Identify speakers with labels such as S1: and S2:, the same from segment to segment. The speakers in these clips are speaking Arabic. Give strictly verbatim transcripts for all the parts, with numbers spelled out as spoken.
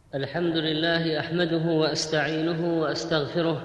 S1: الحمد لله أحمده وأستعينه وأستغفره،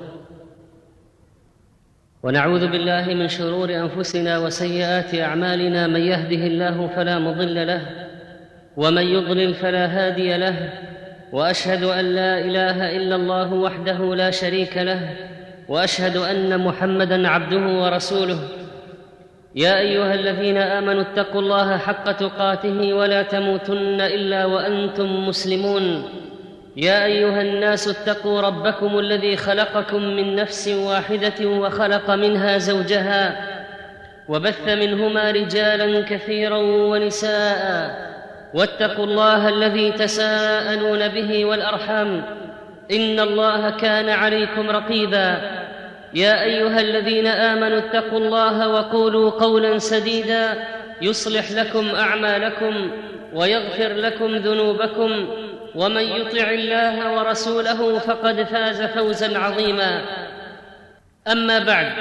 S1: ونعوذ بالله من شرور أنفسنا وسيئات أعمالنا. من يهده الله فلا مضل له، ومن يضلل فلا هادي له، وأشهد أن لا إله إلا الله وحده لا شريك له، وأشهد أن محمدًا عبده ورسوله. يا أيها الذين آمنوا اتقوا الله حق تقاته ولا تموتن إلا وأنتم مسلمون. يا أيها الناس اتقوا ربكم الذي خلقكم من نفس واحدة وخلق منها زوجها، وبث منهما رجالاً كثيراً ونساءً، واتقوا الله الذي تساءلون به والأرحام، إن الله كان عليكم رقيباً. يا أيها الذين آمنوا اتقوا الله وقولوا قولاً سديداً يصلح لكم أعمالكم ويغفر لكم ذنوبكم، ومن يطع الله ورسوله فقد فاز فوزاً عظيماً. أما بعد،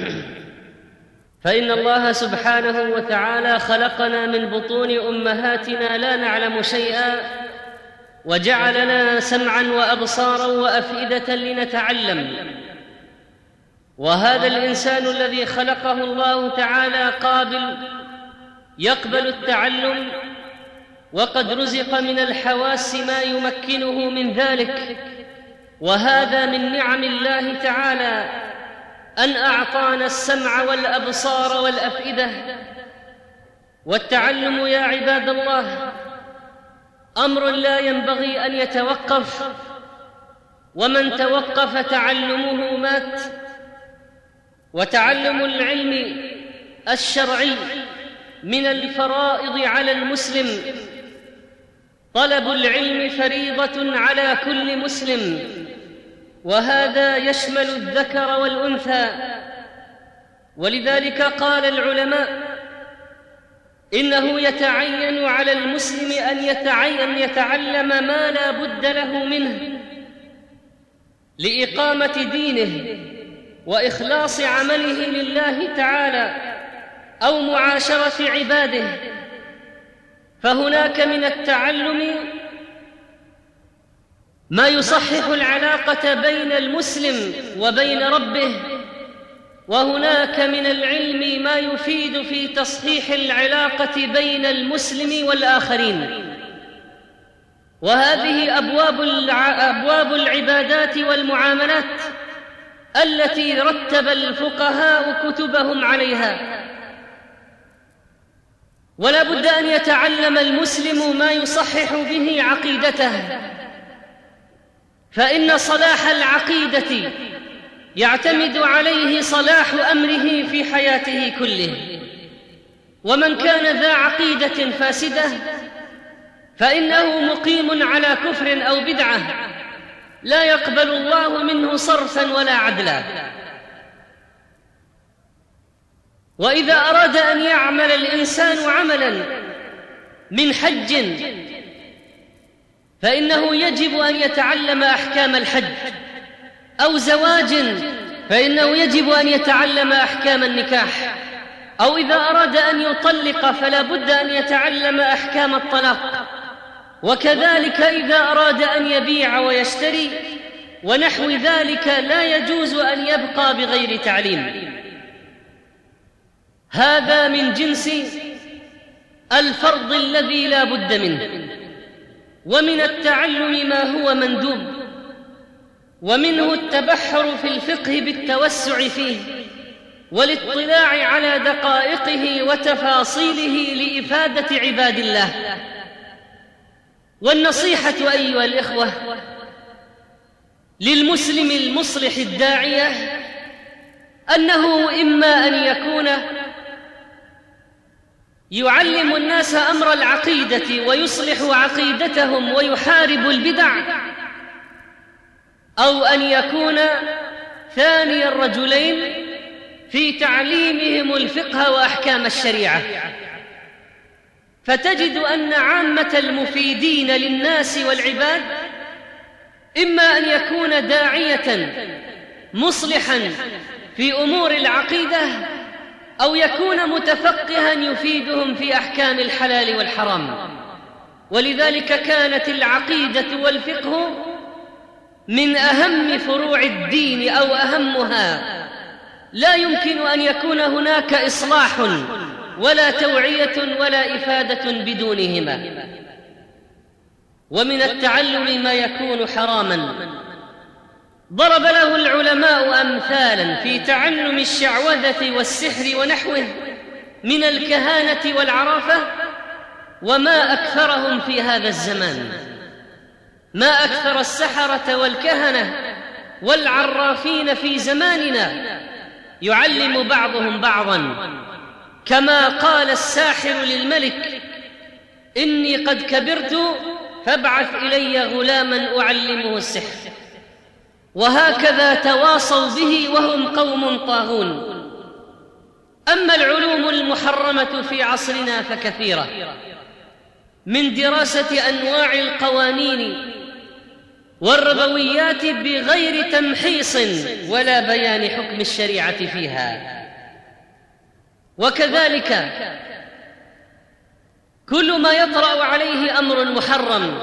S1: فإن الله سبحانه وتعالى خلقنا من بطون أمهاتنا لا نعلم شيئاً، وجعلنا سمعاً وأبصاراً وأفئدة لنتعلم. وهذا الإنسان الذي خلقه الله تعالى قابل يقبل التعلم، وقد رزق من الحواس ما يمكنه من ذلك، وهذا من نعم الله تعالى أن أعطانا السمع والأبصار والأفئدة. والتعلم يا عباد الله أمر لا ينبغي أن يتوقف، ومن توقف تعلمه مات. وتعلم العلم الشرعي من الفرائض على المسلم. طلب العلم فريضة على كل مسلم، وهذا يشمل الذكر والأنثى. ولذلك قال العلماء إنه يتعين على المسلم أن يتعين يتعلم ما لا بد له منه لإقامة دينه وإخلاص عمله لله تعالى أو معاشرة عباده. فهناك من التعلم ما يصحح العلاقة بين المسلم وبين ربه، وهناك من العلم ما يفيد في تصحيح العلاقة بين المسلم والآخرين. وهذه أبواب أبواب العبادات والمعاملات التي رتب الفقهاء كتبهم عليها. ولا بد أن يتعلم المسلم ما يصحح به عقيدته، فإن صلاح العقيدة يعتمد عليه صلاح أمره في حياته كله. ومن كان ذا عقيدة فاسدة فإنه مقيم على كفر أو بدعة لا يقبل الله منه صرفاً ولا عدلاً. وإذا أراد أن يعمل الإنسان عملاً من حج فإنه يجب أن يتعلم أحكام الحج، أو زواج فإنه يجب أن يتعلم أحكام النكاح، أو إذا أراد أن يطلق فلا بد أن يتعلم أحكام الطلاق. وكذلك إذا أراد أن يبيع ويشتري ونحو ذلك لا يجوز أن يبقى بغير تعليم. هذا من جنس الفرض الذي لا بد منه. ومن التعلم ما هو مندوب، ومنه التبحر في الفقه بالتوسع فيه والاطلاع على دقائقه وتفاصيله لإفادة عباد الله. والنصيحة أيها الإخوة للمسلم المصلح الداعية أنه إما أن يكون يعلم الناس أمر العقيدة ويصلح عقيدتهم ويحارب البدع، أو أن يكون ثاني الرجلين في تعليمهم الفقه وأحكام الشريعة. فتجد أن عامة المفيدين للناس والعباد إما أن يكون داعية مصلحا في أمور العقيدة، أو يكون متفقها يفيدهم في أحكام الحلال والحرام. ولذلك كانت العقيدة والفقه من أهم فروع الدين أو أهمها. لا يمكن أن يكون هناك إصلاح ولا توعية ولا إفادة بدونهما. ومن التعلم ما يكون حراما، ضرب له العلماء أمثالا في تعلم الشعوذة والسحر ونحوه من الكهانة والعرافة، وما أكثرهم في هذا الزمان، ما أكثر السحرة والكهنة والعرافين في زماننا، يعلم بعضهم بعضا، كما قال الساحر للملك: إني قد كبرت فابعث إلي غلاما أعلمه السحر. وهكذا تواصوا به وهم قوم طاغون. أما العلوم المحرمة في عصرنا فكثيرة، من دراسة أنواع القوانين والربويات بغير تمحيص ولا بيان حكم الشريعة فيها. وكذلك كل ما يطرأ عليه أمر محرم،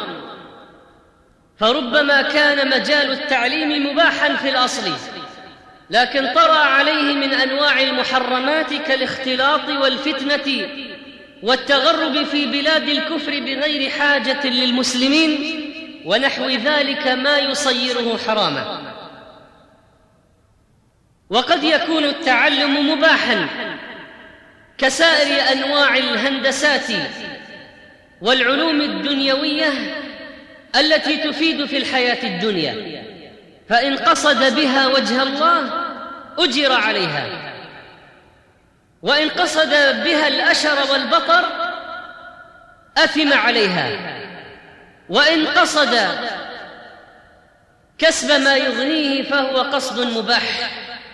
S1: فربما كان مجال التعليم مباحا في الأصل، لكن طرأ عليه من أنواع المحرمات كالاختلاط والفتنة والتغرب في بلاد الكفر بغير حاجة للمسلمين ونحو ذلك ما يصيره حراما. وقد يكون التعلم مباحا كسائر أنواع الهندسات والعلوم الدنيوية التي تفيد في الحياة الدنيا، فإن قصد بها وجه الله أجر عليها، وإن قصد بها الأشر والبطر أثم عليها، وإن قصد كسب ما يغنيه فهو قصد مباح.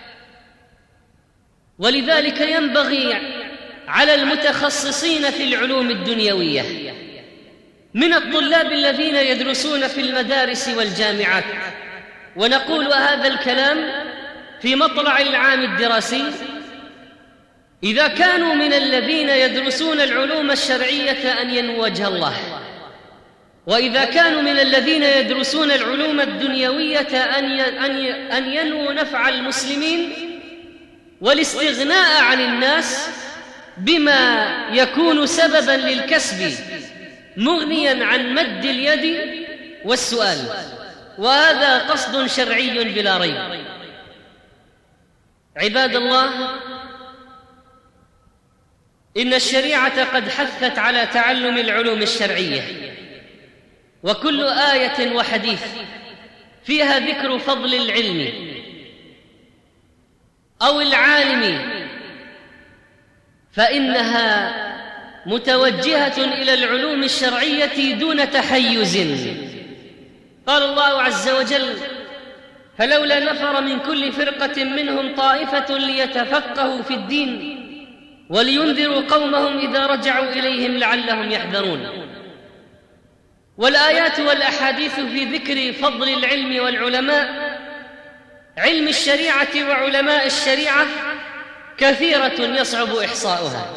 S1: ولذلك ينبغي على المتخصصين في العلوم الدنيوية من الطلاب الذين يدرسون في المدارس والجامعات، ونقول هذا الكلام في مطلع العام الدراسي، إذا كانوا من الذين يدرسون العلوم الشرعية أن ينووا وجه الله، وإذا كانوا من الذين يدرسون العلوم الدنيوية أن ينووا نفع المسلمين والاستغناء عن الناس بما يكون سببا للكسب مغنيا عن مد اليد والسؤال، وهذا قصد شرعي بلا ريب. عباد الله، إن الشريعة قد حثت على تعلم العلوم الشرعية، وكل آية وحديث فيها ذكر فضل العلم أو العالم فإنها متوجهة إلى العلوم الشرعية دون تحيز. قال الله عز وجل: فلولا نفر من كل فرقة منهم طائفة ليتفقهوا في الدين ولينذروا قومهم إذا رجعوا إليهم لعلهم يحذرون. والآيات والأحاديث في ذكر فضل العلم والعلماء، علم الشريعة وعلماء الشريعة، كثيرة يصعب إحصاؤها.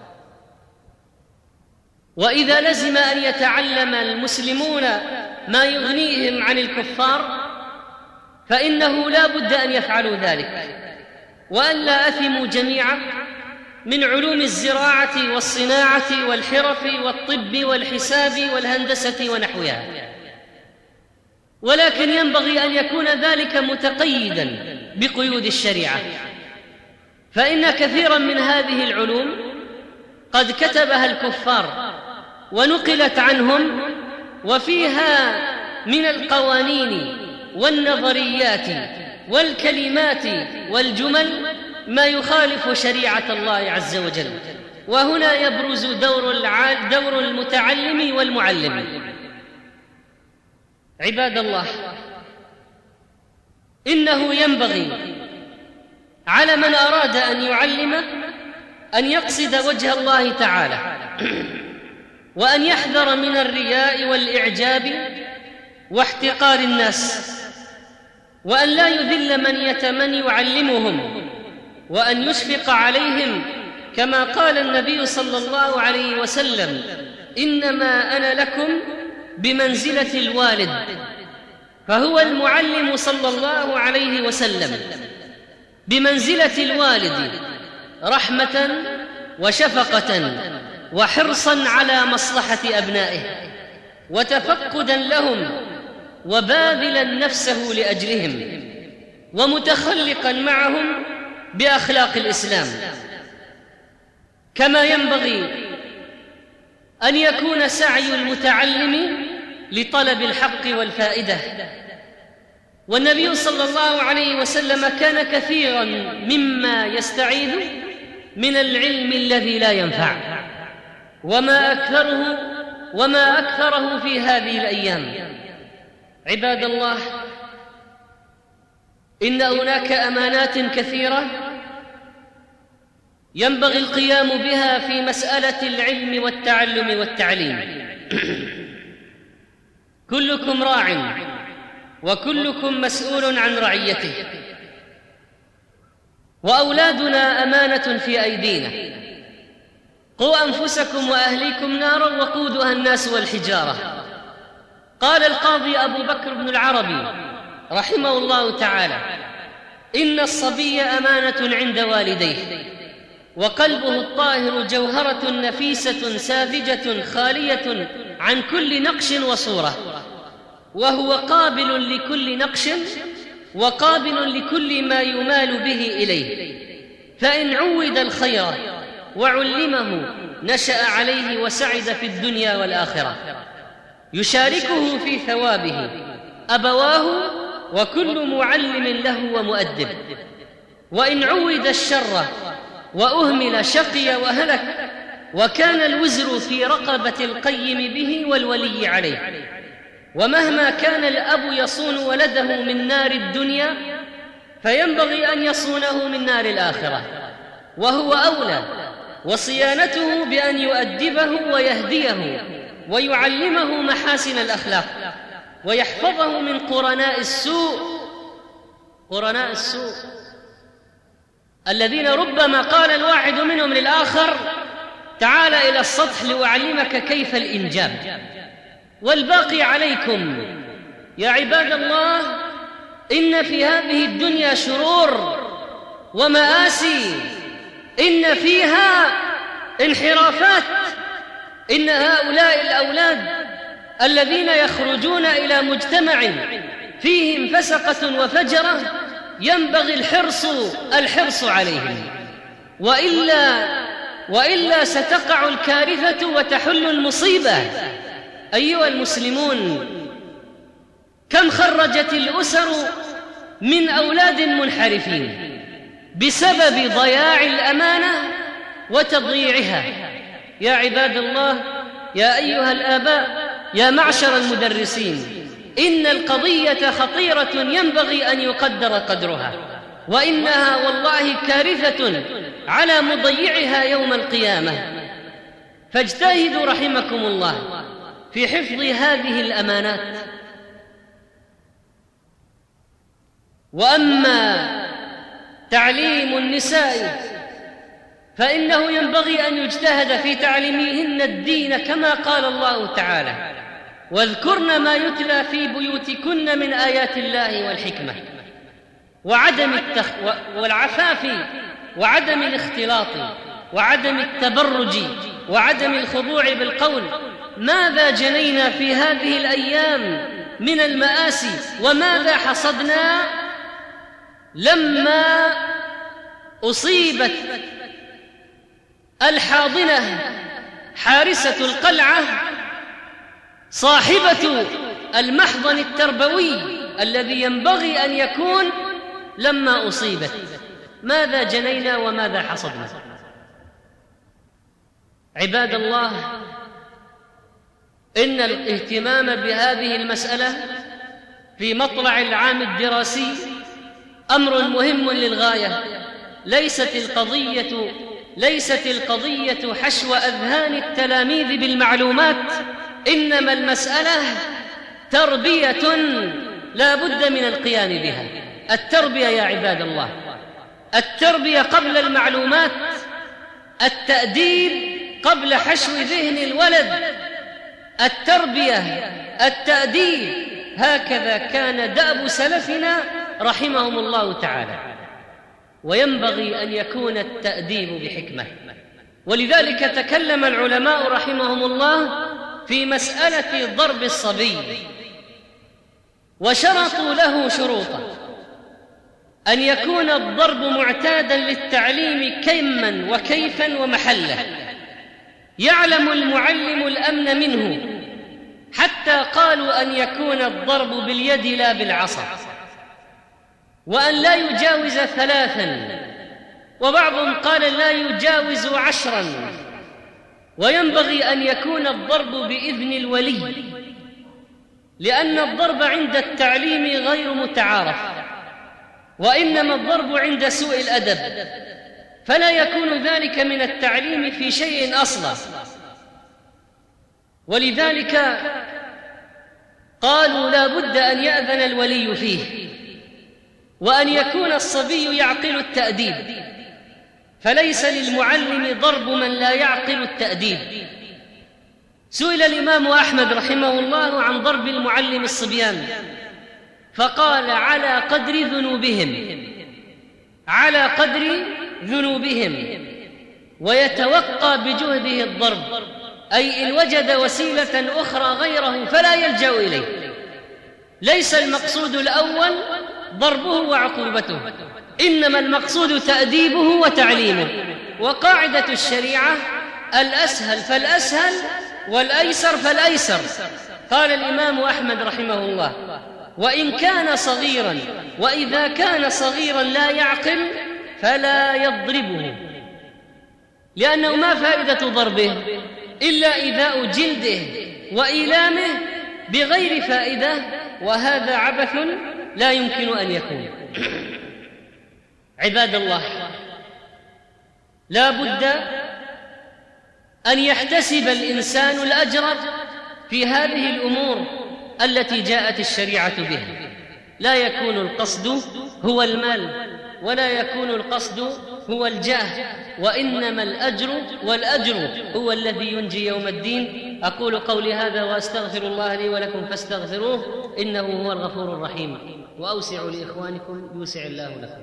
S1: وإذا لزم أن يتعلم المسلمون ما يغنيهم عن الكفار فإنه لا بد أن يفعلوا ذلك، وألا أثموا جميعا من علوم الزراعة والصناعة والحرف والطب والحساب والهندسة ونحوها، ولكن ينبغي أن يكون ذلك متقيدا بقيود الشريعة، فإن كثيرا من هذه العلوم قد كتبها الكفار ونقلت عنهم، وفيها من القوانين والنظريات والكلمات والجمل ما يخالف شريعة الله عز وجل. وهنا يبرز دور دور المتعلم والمعلم. عباد الله، إنه ينبغي على من أراد أن يعلم أن يقصد وجه الله تعالى، وأن يحذر من الرياء والإعجاب واحتقار الناس، وأن لا يذل من يتمن يعلمهم، وأن يشفق عليهم، كما قال النبي صلى الله عليه وسلم: إنما أنا لكم بمنزلة الوالد، فهو المعلم صلى الله عليه وسلم بمنزلة الوالد، رحمة وشفقة وحرصا على مصلحة أبنائه وتفقدا لهم وباذلا نفسه لأجلهم ومتخلقا معهم بأخلاق الإسلام. كما ينبغي أن يكون سعي المتعلم لطلب الحق والفائدة. والنبي صلى الله عليه وسلم كان كثيرا مما يستعيذ من العلم الذي لا ينفع، وما أكثره وما أكثره في هذه الأيام. عباد الله، إن هناك أمانات كثيرة ينبغي القيام بها في مسألة العلم والتعلم والتعليم. كلكم راع وكلكم مسؤول عن رعيته، وأولادنا أمانة في أيدينا. قوا أنفسكم وأهليكم نارا وقودها الناس والحجارة. قال القاضي أبو بكر بن العربي رحمه الله تعالى: إن الصبي أمانة عند والديه، وقلبه الطاهر جوهرة نفيسة ساذجة خالية عن كل نقش وصورة، وهو قابل لكل نقش وقابل لكل ما يمال به إليه، فإن عود الخير وعلمه نشأ عليه وسعد في الدنيا والآخرة، يشاركه في ثوابه أبواه وكل معلم له ومؤدب. وإن عود الشر وأهمل شقي وهلك، وكان الوزر في رقبة القيم به والولي عليه. ومهما كان الأب يصون ولده من نار الدنيا، فينبغي أن يصونه من نار الآخرة، وهو أولى، وصيانته بأن يؤدبه ويهديه ويعلمه محاسن الأخلاق ويحفظه من قرناء السوء قرناء السوء الذين ربما قال الواحد منهم للآخر: تعال إلى السطح لأعلمك كيف الإنجاب، والباقي عليكم. يا عباد الله، إن في هذه الدنيا شرور ومآسي، إن فيها انحرافات. إن هؤلاء الأولاد الذين يخرجون إلى مجتمع فيهم فسقة وفجرة ينبغي الحرص الحرص عليهم، وإلا وإلا ستقع الكارثة وتحل المصيبة. أيها المسلمون، كم خرجت الأسر من أولاد منحرفين بسبب ضياع الأمانة وتضييعها. يا عباد الله، يا أيها الآباء، يا معشر المدرسين، إن القضية خطيرة ينبغي أن يقدر قدرها، وإنها والله كارثة على مضيعها يوم القيامة. فاجتهدوا رحمكم الله في حفظ هذه الأمانات. وأما تعليم النساء فإنه ينبغي أن يجتهد في تعليمهن الدين، كما قال الله تعالى: واذكرن ما يتلى في بيوتكن من آيات الله والحكمة وعدم التخ... والعفاف وعدم الاختلاط وعدم التبرج وعدم الخضوع بالقول. ماذا جنينا في هذه الأيام من المآسي، وماذا حصدنا لما أصيبت الحاضنة حارسة القلعة صاحبة المحضن التربوي الذي ينبغي أن يكون لما أصيبت. ماذا جنينا وماذا حصدنا؟ عباد الله، إن الاهتمام بهذه المسألة في مطلع العام الدراسي أمر مهم للغاية. ليست القضية ليست القضية حشو أذهان التلاميذ بالمعلومات، إنما المسألة تربية لا بد من القيام بها. التربية يا عباد الله، التربية قبل المعلومات، التأديب قبل حشو ذهن الولد التربية، التأديب، هكذا كان دأب سلفنا رحمهم الله تعالى. وينبغي أن يكون التأديب بحكمة. ولذلك تكلم العلماء رحمهم الله في مسألة ضرب الصبي، وشرطوا له شروطا: أن يكون الضرب معتادا للتعليم كما وكيفا ومحله، يعلم المعلم الأمن منه، حتى قالوا أن يكون الضرب باليد لا بالعصا، وأن لا يجاوز ثلاثا، وبعضهم قال لا يجاوز عشرا. وينبغي أن يكون الضرب بإذن الولي، لأن الضرب عند التعليم غير متعارف، وإنما الضرب عند سوء الأدب، فلا يكون ذلك من التعليم في شيء أصلا. ولذلك قالوا لا بد أن يأذن الولي فيه، وأن يكون الصبي يعقل التأديب، فليس للمعلم ضرب من لا يعقل التأديب. سئل الإمام أحمد رحمه الله عن ضرب المعلم الصبيان، فقال: على قدر ذنوبهم، على قدر ذنوبهم، ويتوقى بجهده الضرب، أي إن وجد وسيلة أخرى غيره فلا يلجأ إليه. ليس المقصود الأول ضربه وعقوبته، إنما المقصود تأديبه وتعليمه. وقاعدة الشريعة: الأسهل فالأسهل والأيسر فالأيسر. قال الإمام أحمد رحمه الله: وإن كان صغيرا، وإذا كان صغيرا لا يعقل فلا يضربه، لأنه ما فائدة ضربه إلا إيذاء جلده وإيلامه بغير فائدة، وهذا عبث لا يمكن أن يكون. عباد الله، لا بد أن يحتسب الإنسان الأجر في هذه الأمور التي جاءت الشريعة بها. لا يكون القصد هو المال، ولا يكون القصد هو الجاه، وإنما الأجر، والأجر هو الذي ينجي يوم الدين. أقول قولي هذا وأستغفر الله لي ولكم فاستغفروه، إنه هو الغفور الرحيم. وأوسعوا لإخوانكم يوسع الله لكم.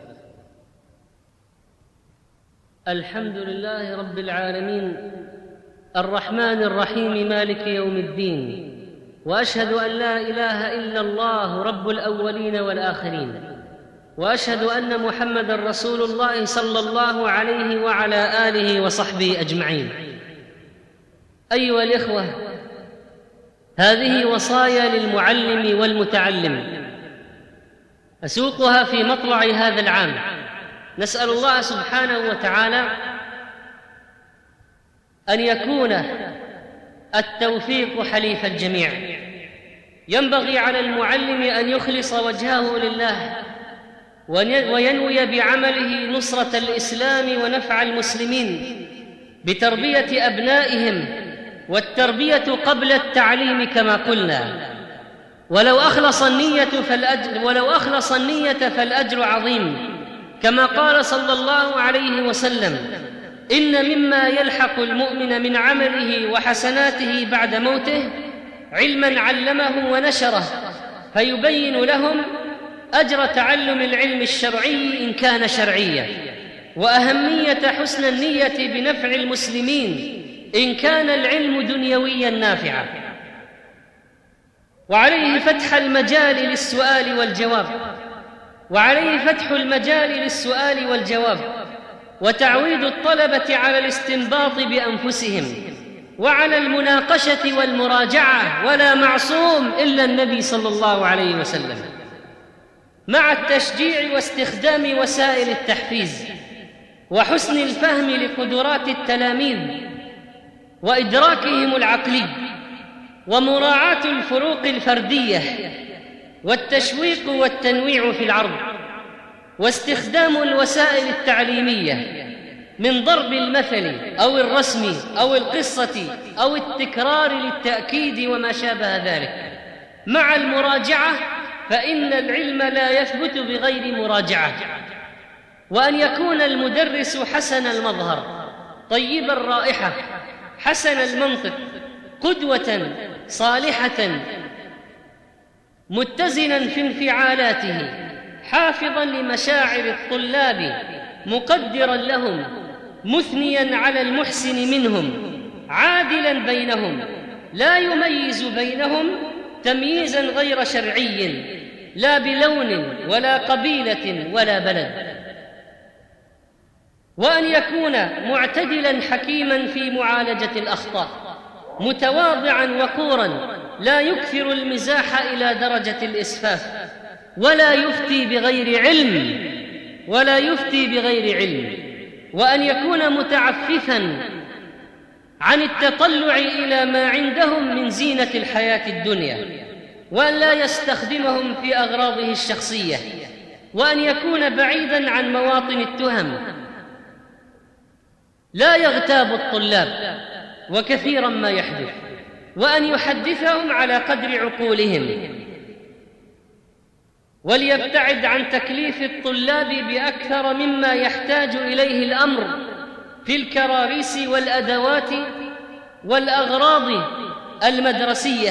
S1: الحمد لله رب العالمين، الرحمن الرحيم، مالك يوم الدين، وأشهد أن لا إله إلا الله رب الأولين والآخرين، وأشهد أن محمدًا رسول الله صلى الله عليه وعلى آله وصحبه أجمعين. أيها الإخوة، هذه وصايا للمعلم والمتعلم أسوقها في مطلع هذا العام. نسأل الله سبحانه وتعالى أن يكون التوفيق حليف الجميع. ينبغي على المعلم أن يخلص وجهه لله، وينوي بعمله نصرة الإسلام ونفع المسلمين بتربية أبنائهم، والتربية قبل التعليم كما قلنا. ولو أخلص النية فالأجر, ولو أخلص النية فالأجر عظيم، كما قال صلى الله عليه وسلم: إن مما يلحق المؤمن من عمله وحسناته بعد موته علما علمه ونشره، فيبين لهم أجر تعلم العلم الشرعي إن كان شرعيا، وأهمية حسن النية بنفع المسلمين إن كان العلم دنيويا نافعا. وعليه فتح المجال للسؤال والجواب وعليه فتح المجال للسؤال والجواب وتعويد الطلبة على الاستنباط بأنفسهم وعلى المناقشة والمراجعة، ولا معصوم إلا النبي صلى الله عليه وسلم، مع التشجيع واستخدام وسائل التحفيز وحسن الفهم لقدرات التلاميذ وإدراكهم العقلي، ومراعاة الفروق الفردية، والتشويق والتنويع في العرض، واستخدام الوسائل التعليمية من ضرب المثل أو الرسم أو القصة أو التكرار للتأكيد وما شابه ذلك، مع المراجعة، فإن العلم لا يثبت بغير مراجعة. وأن يكون المدرس حسن المظهر، طيب الرائحة، حسن المنطق، قدوة صالحة متزنا في انفعالاته، حافظا لمشاعر الطلاب، مقدرا لهم، مثنيا على المحسن منهم، عادلا بينهم، لا يميز بينهم تمييزا غير شرعي، لا بلون ولا قبيلة ولا بلد. وأن يكون معتدلا حكيما في معالجة الأخطاء، متواضعا وقورا، لا يكثر المزاح إلى درجة الإسفاف، ولا يفتي بغير علم ولا يفتي بغير علم. وأن يكون متعففا عن التطلع إلى ما عندهم من زينة الحياة الدنيا، وأن لا يستخدمهم في أغراضه الشخصية، وأن يكون بعيدا عن مواطن التهم، لا يغتاب الطلاب وكثيرا ما يحدث، وأن يحدثهم على قدر عقولهم، وليبتعد عن تكليف الطلاب بأكثر مما يحتاج إليه الأمر في الكراريس والأدوات والأغراض المدرسية.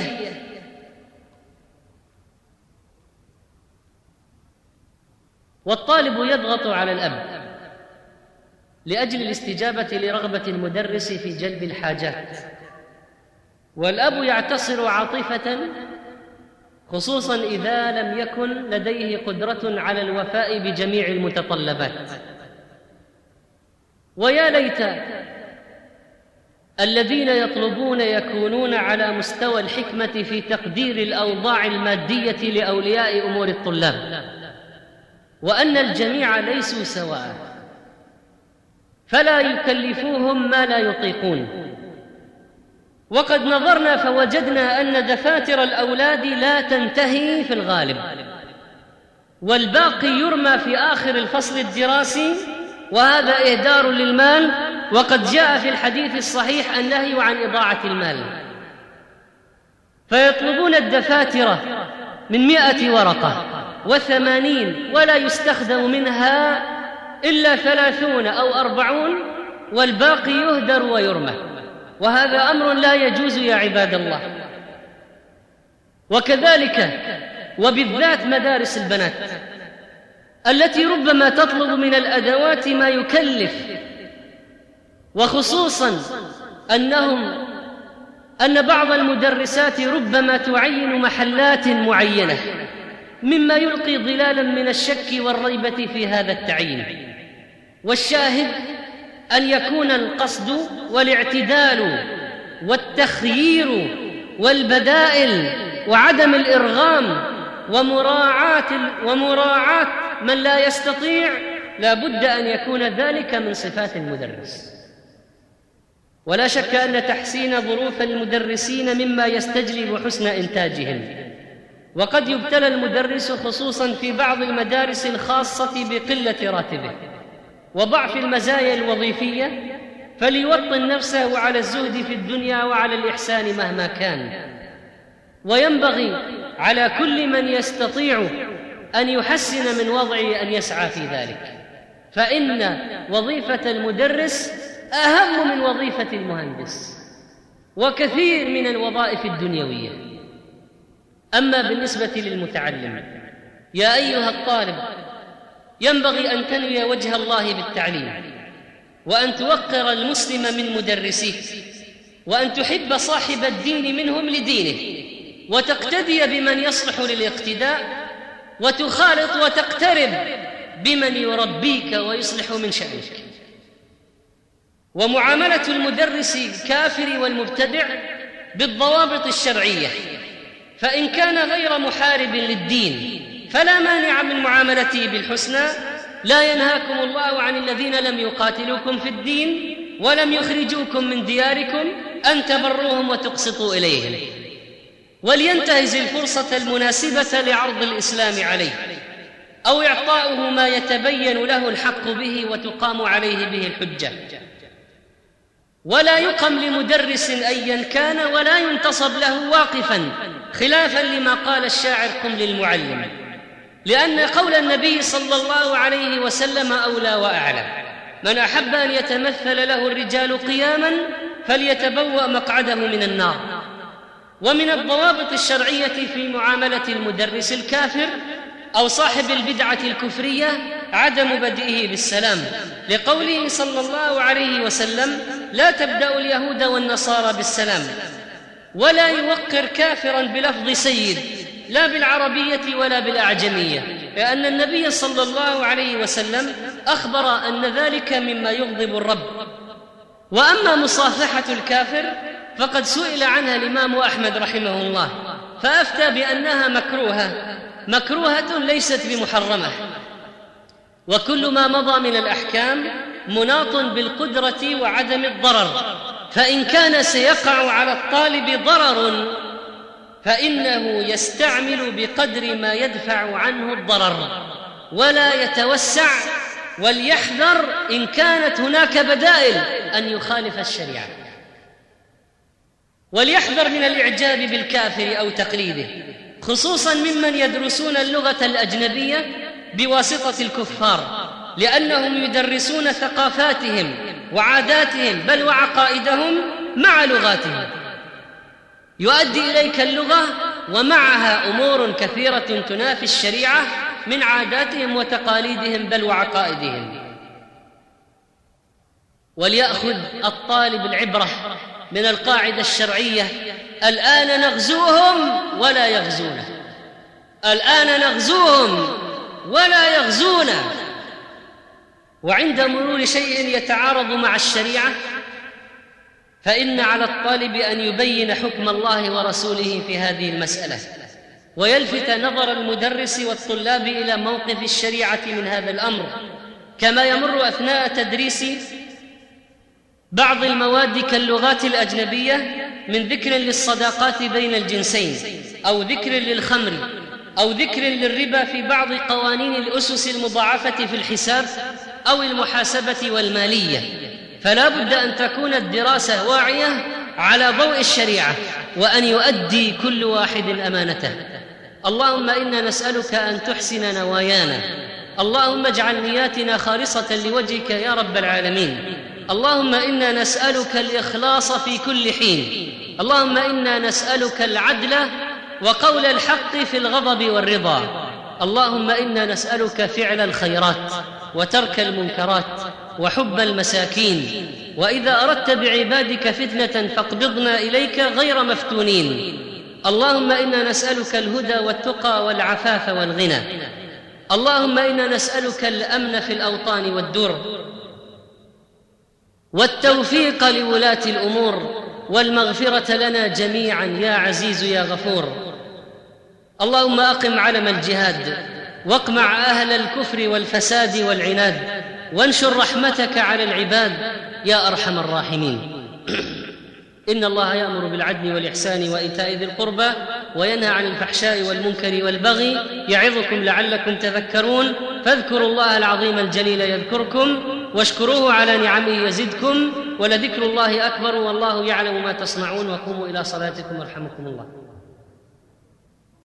S1: والطالب يضغط على الأب لأجل الاستجابة لرغبة المدرس في جلب الحاجات، والأب يعتصر عاطفة، خصوصا إذا لم يكن لديه قدرة على الوفاء بجميع المتطلبات. ويا ليت الذين يطلبون يكونون على مستوى الحكمة في تقدير الأوضاع المادية لأولياء أمور الطلاب، وأن الجميع ليسوا سواء، فلا يكلفوهم ما لا يطيقون. وقد نظرنا فوجدنا أن دفاتر الأولاد لا تنتهي في الغالب، والباقي يرمى في آخر الفصل الدراسي، وهذا إهدار للمال، وقد جاء في الحديث الصحيح النهي عن إضاعة المال. فيطلبون الدفاتر من مئة ورقة وثمانين، ولا يستخدم منها إلا ثلاثون أو أربعون، والباقي يهدر ويرمى، وهذا أمر لا يجوز يا عباد الله. وكذلك وبالذات مدارس البنات التي ربما تطلب من الأدوات ما يكلف، وخصوصا أنهم أن بعض المدرسات ربما تعين محلات معينة، مما يلقي ظلالا من الشك والريبة في هذا التعيين. والشاهد أن يكون القصد والاعتدال والتخيير والبدائل وعدم الإرغام ومراعاة ومراعاة من لا يستطيع، لا بد أن يكون ذلك من صفات المدرس. ولا شك أن تحسين ظروف المدرسين مما يستجلب حسن إنتاجهم. وقد يبتلى المدرس خصوصا في بعض المدارس الخاصة بقلة راتبه وضعف المزايا الوظيفية، فليوطن نفسه على الزهد في الدنيا وعلى الإحسان مهما كان. وينبغي على كل من يستطيع أن يحسن من وضعه أن يسعى في ذلك، فإن وظيفة المدرس أهم من وظيفة المهندس وكثير من الوظائف الدنيوية. أما بالنسبة للمتعلم، يا أيها الطالب، ينبغي أن تنوي وجه الله بالتعليم، وأن توقر المسلم من مدرسيه، وأن تحب صاحب الدين منهم لدينه، وتقتدي بمن يصلح للاقتداء، وتخالط وتقترب بمن يربيك ويصلح من شأنك. ومعاملة المدرس الكافر والمبتدع بالضوابط الشرعية، فإن كان غير محارب للدين فلا مانع من معاملته بالحسنى. لا ينهاكم الله عن الذين لم يقاتلوكم في الدين ولم يخرجوكم من دياركم أن تبروهم وتقسطوا إليهم. ولينتهز الفرصة المناسبة لعرض الإسلام عليه، أو إعطاؤه ما يتبين له الحق به وتقام عليه به الحجة. ولا يقم لمدرس أيا كان، ولا ينتصب له واقفا، خلافا لما قال الشاعر: قم للمعلم، لأن قول النبي صلى الله عليه وسلم أولى وأعلى: من أحب أن يتمثل له الرجال قياما فليتبوأ مقعده من النار. ومن الضوابط الشرعية في معاملة المدرس الكافر أو صاحب البدعة الكفرية عدم بدئه بالسلام، لقوله صلى الله عليه وسلم: لا تبدأوا اليهود والنصارى بالسلام. ولا يوقر كافرا بلفظ سيد، لا بالعربية ولا بالأعجمية، لأن النبي صلى الله عليه وسلم أخبر أن ذلك مما يغضب الرب. وأما مصافحة الكافر فقد سئل عنها الإمام أحمد رحمه الله فأفتى بأنها مكروهة مكروهة ليست بمحرمة، وكل ما مضى من الأحكام مناط بالقدرة وعدم الضرر، فإن كان سيقع على الطالب ضرر فإنه يستعمل بقدر ما يدفع عنه الضرر ولا يتوسع، وليحذر إن كانت هناك بدائل أن يخالف الشريعة، وليحذر من الإعجاب بالكافر أو تقليده، خصوصاً ممن يدرسون اللغة الأجنبية بواسطة الكفار، لأنهم يدرسون ثقافاتهم وعاداتهم بل وعقائدهم مع لغاتهم. يؤدي إليك اللغة ومعها أمور كثيرة تنافي الشريعة من عاداتهم وتقاليدهم بل وعقائدهم. وليأخذ الطالب العبرة من القاعدة الشرعية: الآن نغزوهم ولا يغزونا، الآن نغزوهم ولا يغزونا. وعند مرور شيء يتعارض مع الشريعة فإن على الطالب أن يبين حكم الله ورسوله في هذه المسألة، ويلفت نظر المدرس والطلاب إلى موقف الشريعة من هذا الأمر، كما يمر أثناء تدريس بعض المواد كاللغات الأجنبية من ذكر للصداقات بين الجنسين، أو ذكر للخمر، أو ذكر للربا في بعض قوانين الأسس المضاعفة في الحساب أو المحاسبة والمالية. فلا بد أن تكون الدراسة واعية على ضوء الشريعة، وأن يؤدي كل واحد أمانته. اللهم إنا نسألك أن تحسن نوايانا، اللهم اجعل نياتنا خالصة لوجهك يا رب العالمين. اللهم إنا نسألك الإخلاص في كل حين، اللهم إنا نسألك العدل وقول الحق في الغضب والرضا. اللهم إنا نسألك فعل الخيرات وترك المنكرات وحب المساكين، وإذا أردت بعبادك فتنة فاقبضنا إليك غير مفتونين. اللهم إنا نسألك الهدى والتقى والعفاف والغنى. اللهم إنا نسألك الأمن في الأوطان والدور، والتوفيق لولاة الأمور، والمغفرة لنا جميعا يا عزيز يا غفور. اللهم أقم علم الجهاد، واقمع أهل الكفر والفساد والعناد، وانشر رحمتك على العباد يا أرحم الراحمين. إن الله يأمر بالعدل والإحسان وإيتاء ذي القربى وينهى عن الفحشاء والمنكر والبغي يعظكم لعلكم تذكرون. فاذكروا الله العظيم الجليل يذكركم، واشكروه على نعمه يزدكم، ولذكر الله أكبر والله يعلم ما تصنعون. وقوموا إلى صلاتكم يرحمكم الله.